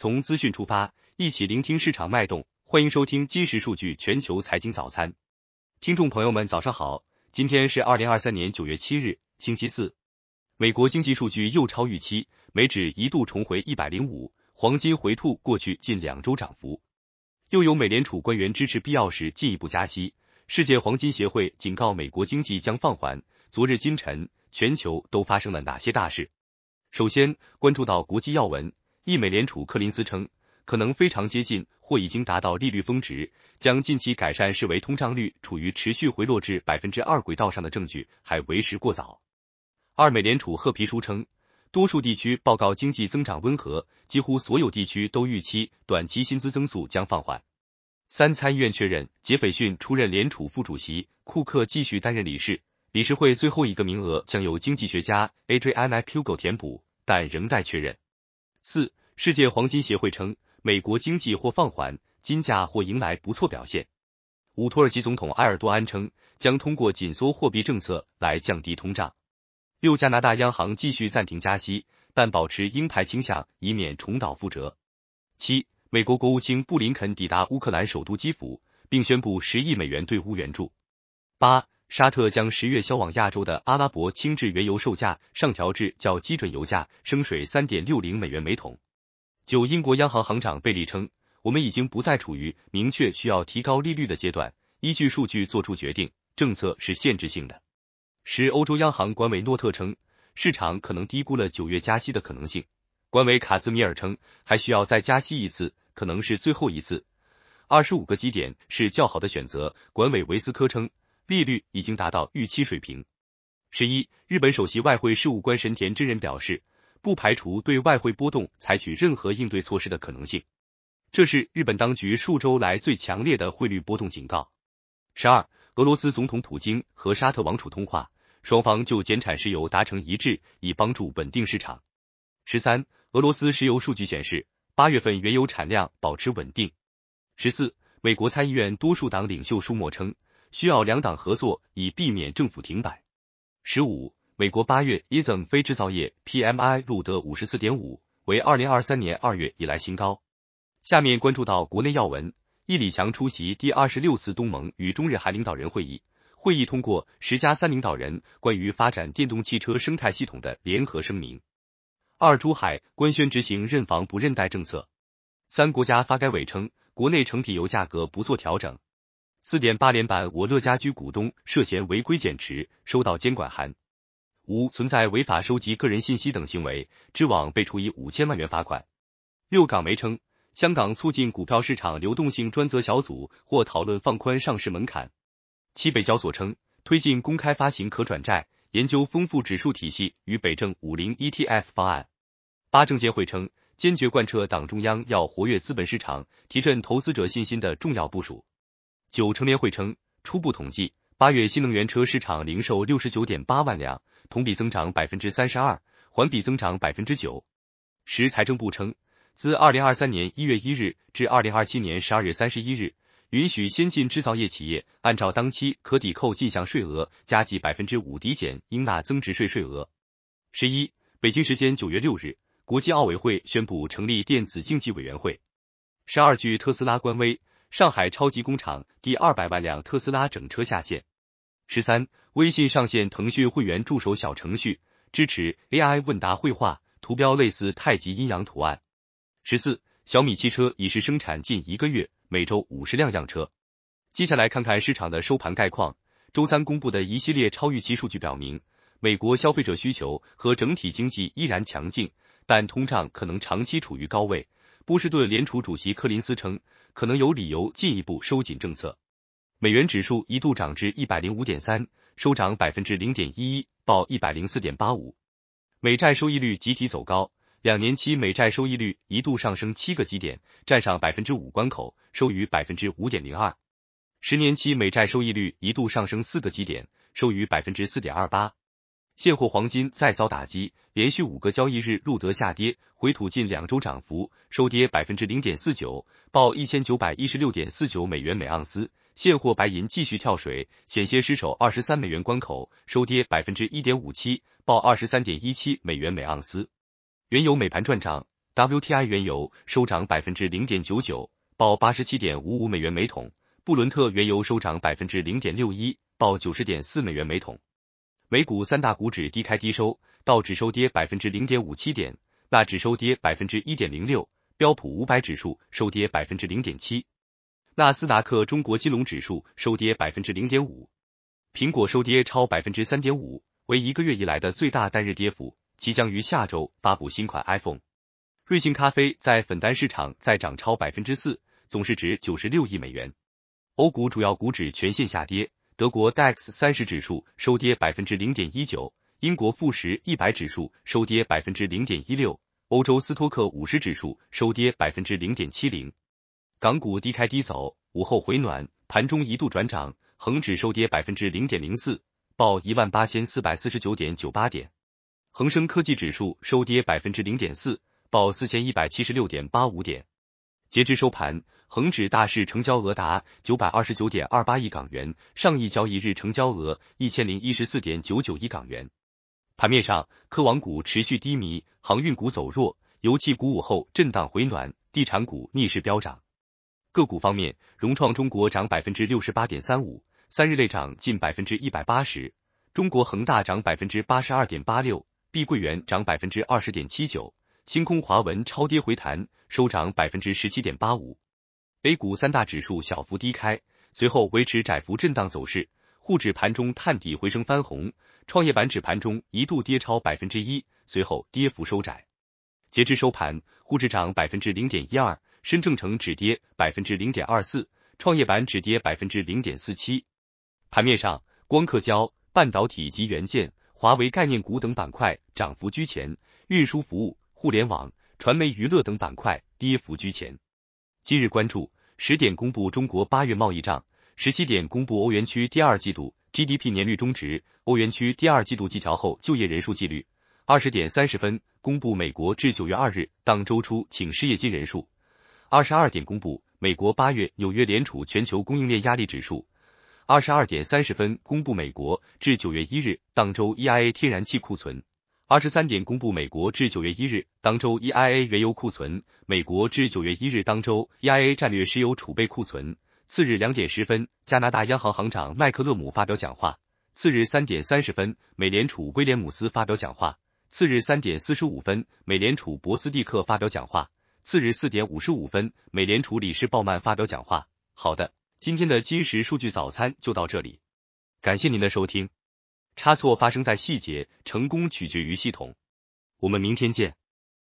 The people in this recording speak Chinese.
从资讯出发，一起聆听市场脉动。欢迎收听今时数据全球财经早餐。听众朋友们早上好，今天是2023年9月7日，星期四。美国经济数据又超预期，美指一度重回105，黄金回吐过去近2周涨幅。又有美联储官员支持必要时进一步加息。世界黄金协会警告美国经济将放缓。昨日今晨，全球都发生了哪些大事？首先关注到国际要闻，美联储柯林斯称，可能非常接近或已经达到利率峰值，将近期改善视为通胀率处于持续回落至 2% 轨道上的证据还为时过早。二，美联储褐皮书称，多数地区报告经济增长温和，几乎所有地区都预期短期薪资增速将放缓。三，参议院确认杰斐逊出任联储副主席，库克继续担任理事，理事会最后一个名额将由经济学家 Adriana Pugo 填补，但仍待确认。四，世界黄金协会称，美国经济或放缓，金价或迎来不错表现。五，土耳其总统埃尔多安称，将通过紧缩货币政策来降低通胀。六，加拿大央行继续暂停加息，但保持鹰派倾向，以免重蹈覆辙。七，美国国务卿布林肯抵达乌克兰首都基辅，并宣布10亿美元对乌援助。八，沙特将10月销往亚洲的阿拉伯轻质原油售价上调至较基准油价升水 3.60 美元每桶。九，英国央行行长贝利称，我们已经不再处于明确需要提高利率的阶段，依据数据做出决定，政策是限制性的。十，欧洲央行管委诺特称，市场可能低估了9月加息的可能性。管委卡兹米尔称，还需要再加息一次，可能是最后一次。25个基点是较好的选择。管委维斯科称，利率已经达到预期水平。11，日本首席外汇事务官神田真人表示，不排除对外汇波动采取任何应对措施的可能性。这是日本当局数周来最强烈的汇率波动警告。12，俄罗斯总统普京和沙特王储通话，双方就减产石油达成一致，以帮助稳定市场。13，俄罗斯石油数据显示，8月份原油产量保持稳定。14，美国参议院多数党领袖舒默称，需要两党合作以避免政府停摆。15，美国8月 ISM 非制造业 PMI 录得 54.5， 为2023年2月以来新高。下面关注到国内要闻，李强出席第26次东盟与中日韩领导人会议，会议通过10+3领导人关于发展电动汽车生态系统的联合声明。二，珠海官宣执行认房不认贷政策。三，国家发改委称，国内成品油价格不做调整。4.8连板我乐家居股东涉嫌违规减持，收到监管函。五，存在违法收集个人信息等行为，知网被处以5000万元罚款。六，港媒称，香港促进股票市场流动性专责小组或讨论放宽上市门槛。七，北交所称，推进公开发行可转债，研究丰富指数体系与北证50 ETF 方案。八，证监会称，坚决贯彻党中央要活跃资本市场、提振投资者信心的重要部署。九，乘联会称，初步统计，8月新能源车市场零售 69.8 万辆，同比增长 32%， 环比增长 9%。十，财政部称，自2023年1月1日至2027年12月31日，允许先进制造业企业按照当期可抵扣进项税额加计 5% 抵减应纳增值税税额。11，北京时间9月6日，国际奥委会宣布成立电子竞技委员会。12，据特斯拉官微，上海超级工厂第200万辆特斯拉整车下线。13，微信上线腾讯会员助手小程序，支持 AI 问答绘画，图标类似太极阴阳图案。14，小米汽车已是生产近1个月，每周50辆样车。接下来看看市场的收盘概况。周三公布的一系列超预期数据表明，美国消费者需求和整体经济依然强劲，但通胀可能长期处于高位。波士顿联储主席柯林斯称，可能有理由进一步收紧政策。美元指数一度涨至 105.3， 收涨 0.11%， 报 104.85。美债收益率集体走高，2年期美债收益率一度上升7个基点，站上 5% 关口，收于 5.02%。10年期美债收益率一度上升4个基点，收于 4.28%。现货黄金再遭打击，连续5个交易日录得下跌，回吐近2周涨幅，收跌 0.49%， 报 1916.49 美元每盎司。现货白银继续跳水，险些失守23美元关口，收跌 1.57%， 报 23.17 美元每盎司。原油美盘赚涨， WTI 原油收涨 0.99%， 报 87.55 美元每桶；布伦特原油收涨 0.61%， 报 90.4 美元每桶。美股三大股指低开低收，道指收跌 0.57 点，纳指收跌 1.06%， 标普500指数收跌 0.7%， 纳斯达克中国金融指数收跌 0.5%， 苹果收跌超 3.5%， 为1个月以来的最大单日跌幅，即将于下周发布新款 iPhone。瑞幸咖啡在粉单市场再涨超 4%， 总市值96亿美元。欧股主要股指全线下跌，德国 DAX 30指数收跌 0.19%， 英国富时100指数收跌 0.16%， 欧洲斯托克50指数收跌 0.70%。港股低开低走，午后回暖，盘中一度转涨，恒指收跌 0.04%， 报 18,449.98 点。恒生科技指数收跌 0.4%， 报 4176.85 点。截至收盘，恒指大市成交额达 929.28 亿港元，上亿交易日成交额 1014.99 亿港元。盘面上，科网股持续低迷，航运股走弱，油气股午后震荡回暖，地产股逆势飙涨。个股方面，融创中国涨 68.35%， 三日内涨近 180%， 中国恒大涨 82.86%， 碧桂园涨 20.79%， 星空华文超跌回弹，收涨 17.85%。 A 股三大指数小幅低开，随后维持窄幅震荡走势，沪指盘中探底回升翻红，创业板指盘中一度跌超 1%， 随后跌幅收窄。截至收盘，沪指涨 0.12%， 深证成指跌 0.24%， 创业板指跌 0.47%。 盘面上，光刻胶、半导体及元件、华为概念股等板块涨幅居前，运输服务、互联网、传媒娱乐等板块跌幅居前。今日关注：10点公布中国8月贸易账，17点公布欧元区第二季度 GDP 年率中值，欧元区第二季度季调后就业人数季率。20点30分公布美国至9月2日当周初请失业金人数。22点公布美国8月纽约联储全球供应链压力指数。22点30分公布美国至9月1日当周 EIA 天然气库存。23点公布美国至9月1日当周 EIA 原油库存，美国至9月1日当周 EIA 战略石油储备库存。次日2点10分，加拿大央行行长麦克勒姆发表讲话。次日3点30分，美联储威廉姆斯发表讲话。次日3点45分，美联储博斯蒂克发表讲话。次日4点55分，美联储理事鲍曼发表讲话。好的，今天的今时数据早餐就到这里，感谢您的收听。差错发生在细节，成功取决于系统。我们明天见。